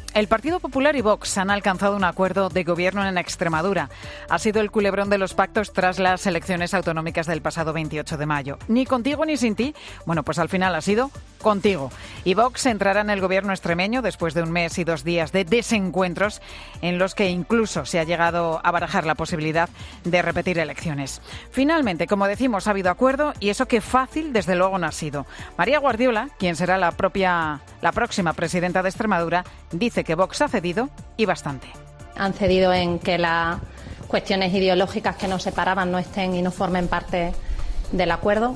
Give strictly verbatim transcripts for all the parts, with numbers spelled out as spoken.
El Partido Popular y Vox han alcanzado un acuerdo de gobierno en Extremadura. Ha sido el culebrón de los pactos tras las elecciones autonómicas del pasado veintiocho de mayo. Ni contigo ni sin ti. Bueno, pues al final ha sido contigo. Y Vox entrará en el gobierno extremeño después de un mes y dos días de desencuentros en los que incluso se ha llegado a barajar la posibilidad de repetir elecciones. Finalmente, como decimos, ha habido acuerdo y eso que fácil desde luego no ha sido. María Guardiola, quien será la propia, la próxima presidenta de Extremadura, dice que Vox ha cedido y bastante. Han cedido en que las cuestiones ideológicas que nos separaban no estén y no formen parte del acuerdo.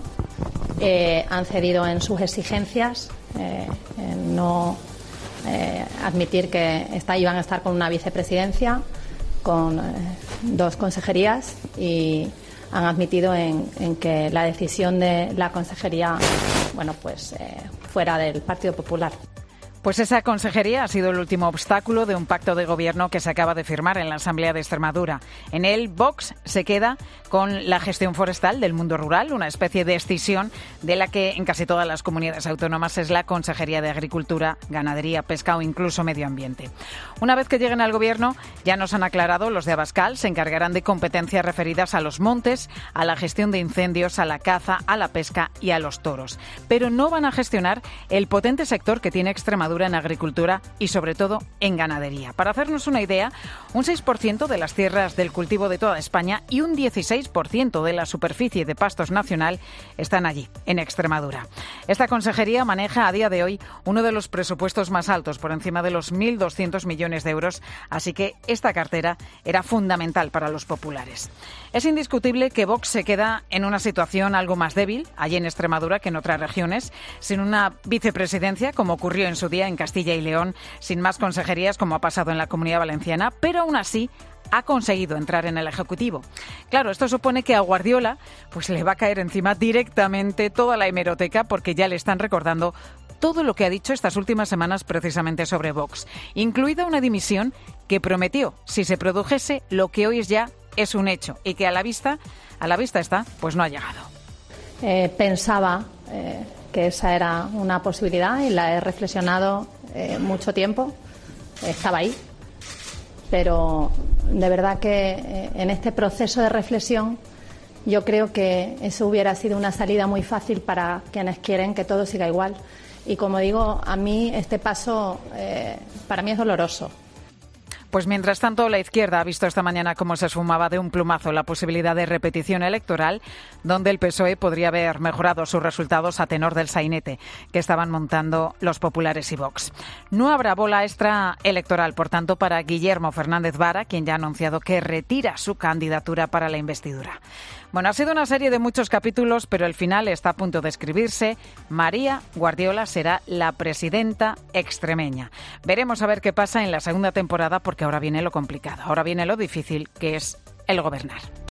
Eh, han cedido en sus exigencias, eh, en no eh, admitir que está, iban a estar con una vicepresidencia, con eh, dos consejerías y han admitido en, en que la decisión de la consejería, bueno, pues eh, fuera del Partido Popular. Pues esa consejería ha sido el último obstáculo de un pacto de gobierno que se acaba de firmar en la Asamblea de Extremadura. En él, Vox se queda con la gestión forestal del mundo rural, una especie de escisión de la que en casi todas las comunidades autónomas es la Consejería de Agricultura, Ganadería, Pesca o incluso Medio Ambiente. Una vez que lleguen al gobierno, ya nos han aclarado, los de Abascal se encargarán de competencias referidas a los montes, a la gestión de incendios, a la caza, a la pesca y a los toros. Pero no van a gestionar el potente sector que tiene Extremadura en agricultura y sobre todo en ganadería. Para hacernos una idea, un seis por ciento de las tierras del cultivo de toda España y un dieciséis por ciento de la superficie de pastos nacional están allí, en Extremadura. Esta consejería maneja a día de hoy uno de los presupuestos más altos, por encima de los mil doscientos millones de euros, así que esta cartera era fundamental para los populares. Es indiscutible que Vox se queda en una situación algo más débil, allí en Extremadura, que en otras regiones, sin una vicepresidencia, como ocurrió en su día en Castilla y León, sin más consejerías, como ha pasado en la Comunidad Valenciana, pero aún así ha conseguido entrar en el Ejecutivo. Claro, esto supone que a Guardiola pues le va a caer encima directamente toda la hemeroteca, porque ya le están recordando todo lo que ha dicho estas últimas semanas precisamente sobre Vox, incluida una dimisión que prometió, si se produjese, lo que hoy es ya es un hecho y que a la vista, a la vista está, pues no ha llegado. Eh, pensaba eh, que esa era una posibilidad y la he reflexionado eh, mucho tiempo. Estaba ahí, pero de verdad que eh, en este proceso de reflexión yo creo que eso hubiera sido una salida muy fácil para quienes quieren que todo siga igual. Y como digo, a mí este paso eh, para mí es doloroso. Pues mientras tanto, la izquierda ha visto esta mañana cómo se esfumaba de un plumazo la posibilidad de repetición electoral, donde el P S O E podría haber mejorado sus resultados a tenor del sainete que estaban montando los populares y Vox. No habrá bola extra electoral, por tanto, para Guillermo Fernández Vara, quien ya ha anunciado que retira su candidatura para la investidura. Bueno, ha sido una serie de muchos capítulos, pero el final está a punto de escribirse. María Guardiola será la presidenta extremeña. Veremos a ver qué pasa en la segunda temporada, porque ahora viene lo complicado, ahora viene lo difícil, que es el gobernar.